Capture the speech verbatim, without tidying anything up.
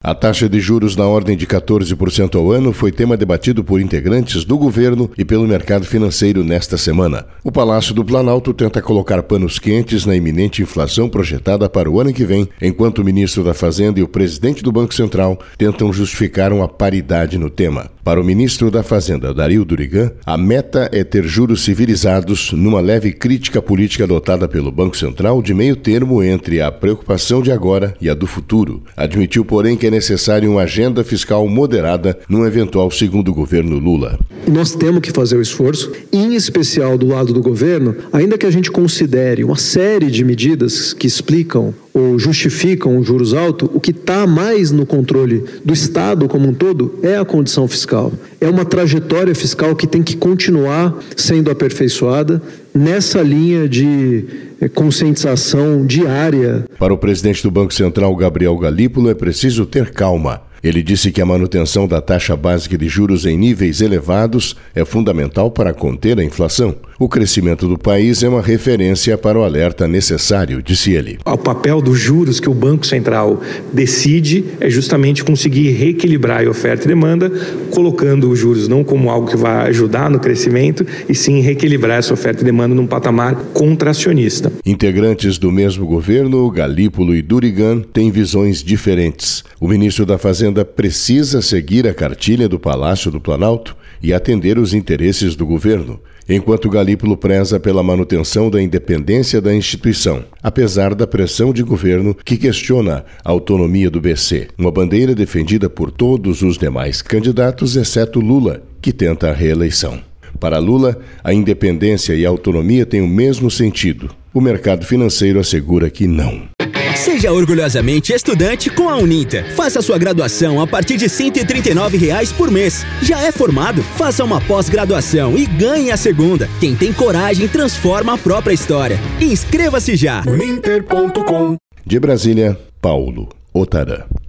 A taxa de juros na ordem de quatorze por cento ao ano foi tema debatido por integrantes do governo e pelo mercado financeiro nesta semana. O Palácio do Planalto tenta colocar panos quentes na iminente inflação projetada para o ano que vem, enquanto o ministro da Fazenda e o presidente do Banco Central tentam justificar uma paridade no tema. Para o ministro da Fazenda, Dario Durigan, a meta é ter juros civilizados numa leve crítica política adotada pelo Banco Central de meio termo entre a preocupação de agora e a do futuro. Admitiu, porém, que é necessário uma agenda fiscal moderada num eventual segundo governo Lula. Nós temos que fazer o esforço, em especial do lado do governo, ainda que a gente considere uma série de medidas que explicam ou justificam os juros altos, o que está mais no controle do Estado como um todo é a condição fiscal. É uma trajetória fiscal que tem que continuar sendo aperfeiçoada nessa linha de conscientização diária. Para o presidente do Banco Central, Gabriel Galípolo, é preciso ter calma. Ele disse que a manutenção da taxa básica de juros em níveis elevados é fundamental para conter a inflação. O crescimento do país é uma referência para o alerta necessário, disse ele. O papel dos juros que o Banco Central decide é justamente conseguir reequilibrar a oferta e demanda, colocando os juros não como algo que vai ajudar no crescimento, e sim reequilibrar essa oferta e demanda num patamar contracionista. Integrantes do mesmo governo, Galípolo e Durigan, têm visões diferentes. O ministro da Fazenda precisa seguir a cartilha do Palácio do Planalto e atender os interesses do governo, enquanto Galípolo preza pela manutenção da independência da instituição, apesar da pressão de governo que questiona a autonomia do B C, uma bandeira defendida por todos os demais candidatos, exceto Lula, que tenta a reeleição. Para Lula, a independência e a autonomia têm o mesmo sentido. O mercado financeiro assegura que não. Seja orgulhosamente estudante com a Uninter. Faça sua graduação a partir de cento e trinta e nove reais por mês. Já é formado? Faça uma pós-graduação e ganhe a segunda. Quem tem coragem transforma a própria história. Inscreva-se já. Uninter ponto com. De Brasília, Paulo Otarã.